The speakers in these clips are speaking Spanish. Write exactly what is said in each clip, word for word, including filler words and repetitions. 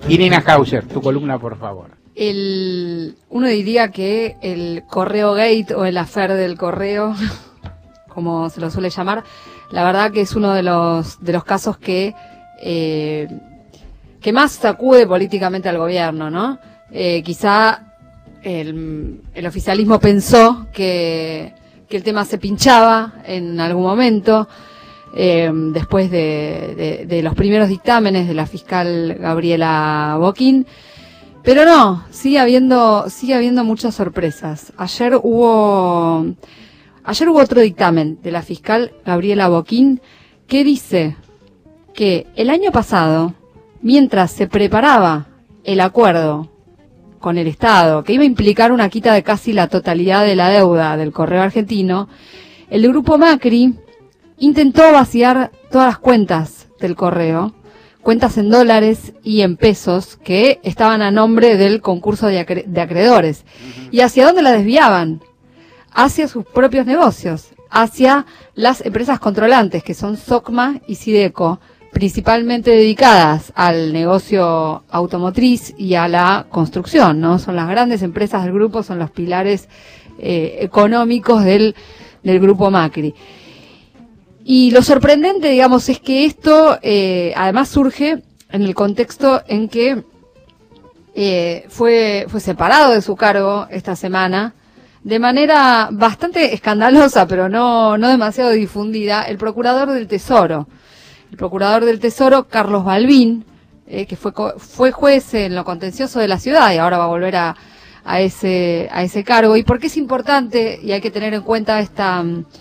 Irina Hauser, tu columna, por favor. El, uno diría que el Correo Gate o el affair del correo, como se lo suele llamar, la verdad que es uno de los de los casos que eh, que más sacude políticamente al gobierno, ¿no? Eh, quizá el, el oficialismo pensó que, que el tema se pinchaba en algún momento, eh, después de, de, de los primeros dictámenes de la fiscal Gabriela Boquín. Pero no, sigue habiendo, sigue habiendo muchas sorpresas. Ayer hubo, ayer hubo otro dictamen de la fiscal Gabriela Boquín que dice que el año pasado, mientras se preparaba el acuerdo con el Estado, que iba a implicar una quita de casi la totalidad de la deuda del Correo Argentino, el grupo Macri intentó vaciar todas las cuentas del Correo, cuentas en dólares y en pesos que estaban a nombre del concurso de, acre de acreedores. Uh-huh. ¿Y hacia dónde la desviaban? Hacia sus propios negocios, hacia las empresas controlantes, que son Socma y Sideco, principalmente dedicadas al negocio automotriz y a la construcción, ¿no? Son las grandes empresas del grupo, son los pilares eh, económicos del, del grupo Macri. Y lo sorprendente, digamos, es que esto eh, además surge en el contexto en que eh, fue, fue separado de su cargo esta semana, de manera bastante escandalosa, pero no, no demasiado difundida, el procurador del Tesoro. El procurador del Tesoro, Carlos Balbín, eh, que fue, fue juez en lo contencioso de la ciudad y ahora va a volver a, a, ese, a ese cargo. ¿Y por qué es importante? Y hay que tener en cuenta esta...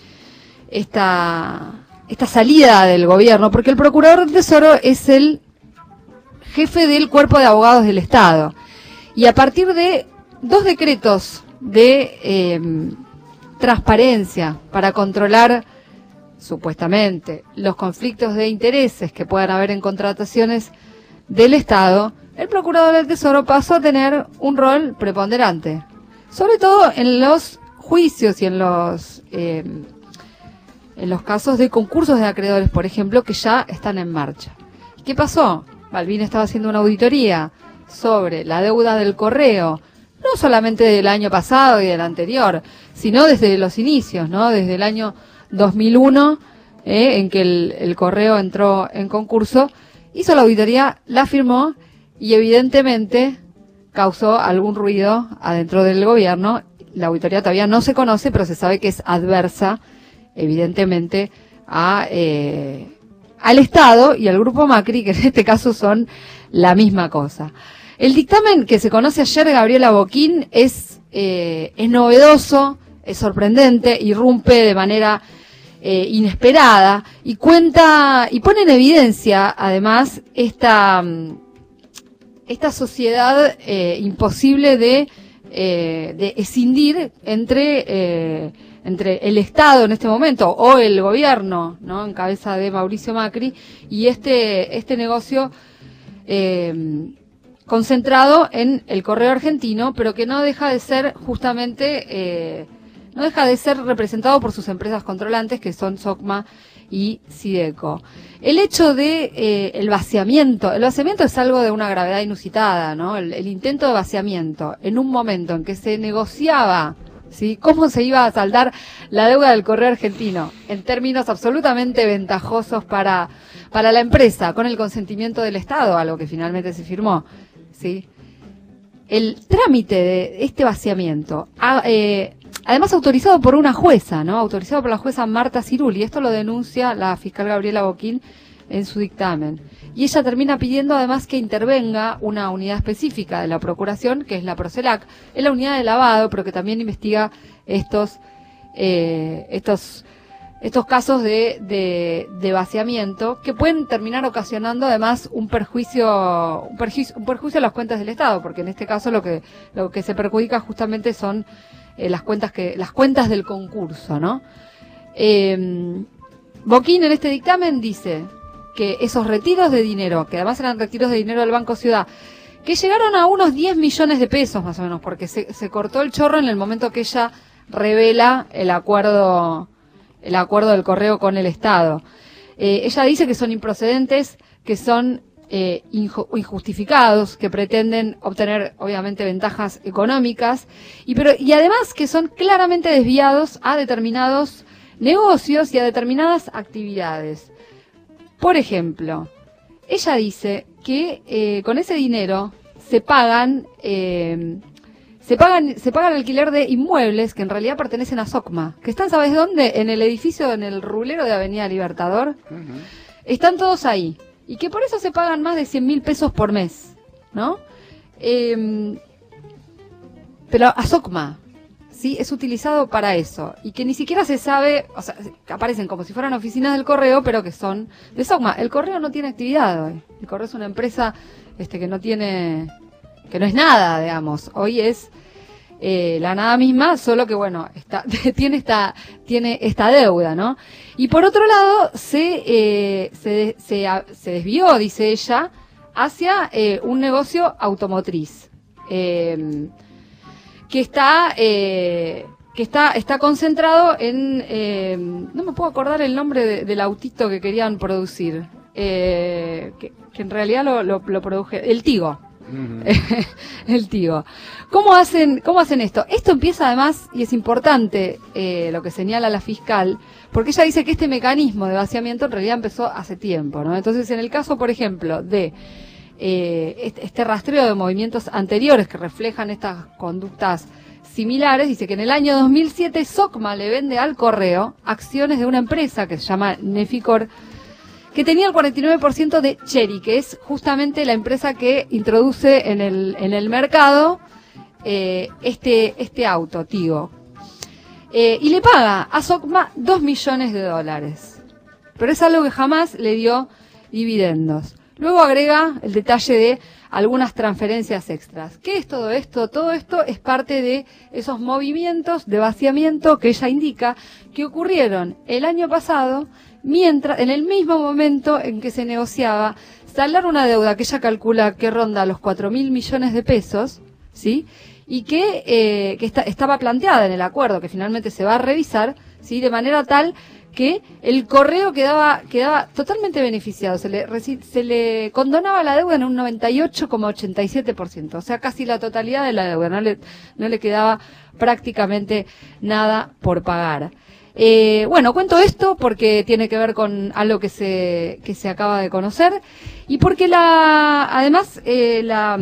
esta esta salida del gobierno, porque el procurador del Tesoro es el jefe del cuerpo de abogados del Estado, y a partir de dos decretos de eh, transparencia para controlar supuestamente los conflictos de intereses que puedan haber en contrataciones del Estado, el procurador del Tesoro pasó a tener un rol preponderante, sobre todo en los juicios y en los eh, en los casos de concursos de acreedores, por ejemplo, que ya están en marcha. ¿Qué pasó? Balbín estaba haciendo una auditoría sobre la deuda del Correo, no solamente del año pasado y del anterior, sino desde los inicios, ¿no? Desde el año dos mil uno, eh, en que el, el Correo entró en concurso, hizo la auditoría, la firmó y evidentemente causó algún ruido adentro del gobierno. La auditoría todavía no se conoce, pero se sabe que es adversa, evidentemente, a eh, al Estado y al grupo Macri, que en este caso son la misma cosa. El dictamen que se conoce ayer de Gabriela Boquín es, eh, es novedoso, es sorprendente, irrumpe de manera eh, inesperada y cuenta y pone en evidencia, además, esta, esta sociedad eh, imposible de, eh, de escindir entre... Eh, entre el Estado en este momento o el gobierno, ¿no?, en cabeza de Mauricio Macri, y este este negocio eh, concentrado en el Correo Argentino, pero que no deja de ser justamente eh, no deja de ser representado por sus empresas controlantes, que son Socma y Sideco. El hecho de eh, el vaciamiento, el vaciamiento es algo de una gravedad inusitada, ¿no? El, el intento de vaciamiento en un momento en que se negociaba, ¿sí?, cómo se iba a saldar la deuda del Correo Argentino en términos absolutamente ventajosos para para la empresa, con el consentimiento del Estado, algo que finalmente se firmó, ¿sí? El trámite de este vaciamiento, a, eh, además autorizado por una jueza, ¿no? Autorizado por la jueza Marta Ciruli, esto lo denuncia la fiscal Gabriela Boquín en su dictamen. Y ella termina pidiendo además que intervenga una unidad específica de la Procuración, que es la Procelac, es la unidad de lavado, pero que también investiga estos eh, estos estos casos de, de, de vaciamiento, que pueden terminar ocasionando además un perjuicio, un perjuicio, un perjuicio a las cuentas del Estado, porque en este caso lo que lo que se perjudica justamente son eh, las cuentas que las cuentas del concurso, ¿no? Eh, Boquín en este dictamen dice que esos retiros de dinero, que además eran retiros de dinero del Banco Ciudad, que llegaron a unos diez millones de pesos más o menos, porque se, se cortó el chorro en el momento que ella revela el acuerdo, el acuerdo del Correo con el Estado. Eh, ella dice que son improcedentes, que son eh, inju injustificados, que pretenden obtener obviamente ventajas económicas, y, pero, y además que son claramente desviados a determinados negocios y a determinadas actividades. Por ejemplo, ella dice que eh, con ese dinero se pagan... Eh, Se pagan, se paga el alquiler de inmuebles que en realidad pertenecen a SOCMA, que están, ¿sabes dónde? En el edificio, en el rulero de Avenida Libertador. Uh-huh. Están todos ahí. Y que por eso se pagan más de cien mil pesos por mes, ¿no? Eh, pero a SOCMA, ¿sí? Es utilizado para eso. Y que ni siquiera se sabe, o sea, aparecen como si fueran oficinas del correo, pero que son de SOCMA. El correo no tiene actividad hoy. El correo es una empresa este, que no tiene... que no es nada, digamos. Hoy es eh, la nada misma, solo que bueno, está, tiene esta tiene esta deuda, ¿no? Y por otro lado, se eh, se, se, se desvió, dice ella, hacia eh, un negocio automotriz eh, que está eh, que está está concentrado en eh, no me puedo acordar el nombre de, del autito que querían producir, eh, que, que en realidad lo, lo, lo produje el Tigo. Uh-huh. El Tigo. ¿Cómo hacen, cómo hacen esto? Esto empieza además, y es importante eh, lo que señala la fiscal, porque ella dice que este mecanismo de vaciamiento en realidad empezó hace tiempo, ¿no? Entonces, en el caso, por ejemplo, de eh, este, este rastreo de movimientos anteriores que reflejan estas conductas similares, dice que en el año dos mil siete SOCMA le vende al correo acciones de una empresa que se llama Neficor, que tenía el cuarenta y nueve por ciento de Chery, que es justamente la empresa que introduce en el, en el mercado eh, este, este auto, Tigo. Eh, y le paga a SOCMA dos millones de dólares. Pero es algo que jamás le dio dividendos. Luego agrega el detalle de algunas transferencias extras. ¿Qué es todo esto? Todo esto es parte de esos movimientos de vaciamiento que ella indica que ocurrieron el año pasado, mientras, en el mismo momento en que se negociaba saldar una deuda que ella calcula que ronda los cuatro mil millones de pesos, ¿sí? Y que, eh, que está, estaba planteada en el acuerdo, que finalmente se va a revisar, ¿sí? De manera tal que el correo quedaba, quedaba totalmente beneficiado, se le, se le condonaba la deuda en un noventa y ocho coma ochenta y siete por ciento, o sea, casi la totalidad de la deuda, no le, no le quedaba prácticamente nada por pagar. Eh, bueno, cuento esto porque tiene que ver con algo que se que se acaba de conocer y porque la además eh, la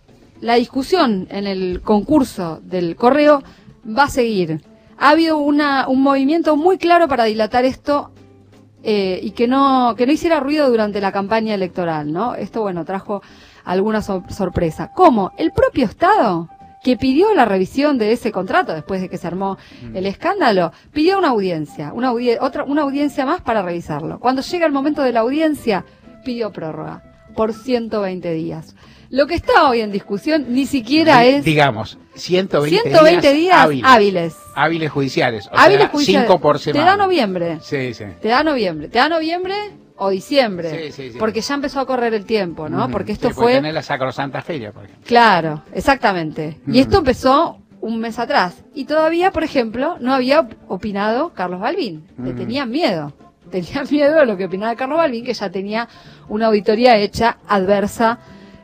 la discusión en el concurso del correo va a seguir. Ha habido una un movimiento muy claro para dilatar esto eh, y que no que no hiciera ruido durante la campaña electoral, ¿no? Esto bueno trajo alguna sor sorpresa. ¿Cómo? El propio Estado, que pidió la revisión de ese contrato después de que se armó el escándalo, pidió una audiencia, una, audi otra, una audiencia más para revisarlo. Cuando llega el momento de la audiencia, pidió prórroga por ciento veinte días. Lo que está hoy en discusión ni siquiera D es... Digamos, ciento veinte, ciento veinte días, días hábiles. hábiles. Hábiles judiciales, o hábiles sea, judiciales. cinco por semana. Te da noviembre. Sí, sí. Te da noviembre. Te da noviembre... o diciembre, sí, sí, sí. Porque ya empezó a correr el tiempo, ¿no? Uh-huh. Porque esto sí, fue... tener la Sacrosanta Feria, por ejemplo. Claro, exactamente. Uh-huh. Y esto empezó un mes atrás. Y todavía, por ejemplo, no había opinado Carlos Balbín. Uh-huh. Le tenían miedo. Tenían miedo de lo que opinaba Carlos Balbín, que ya tenía una auditoría hecha adversa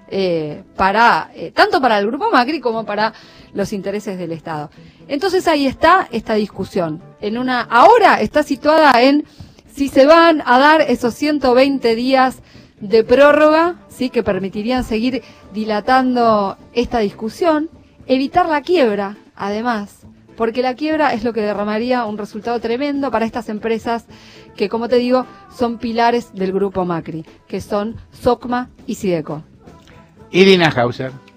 eh, para eh, tanto para el Grupo Macri como para los intereses del Estado. Entonces ahí está esta discusión. En una ahora está situada en si se van a dar esos ciento veinte días de prórroga, sí, que permitirían seguir dilatando esta discusión, evitar la quiebra, además, porque la quiebra es lo que derramaría un resultado tremendo para estas empresas que, como te digo, son pilares del Grupo Macri, que son SOCMA y Sideco. Irina Hauser.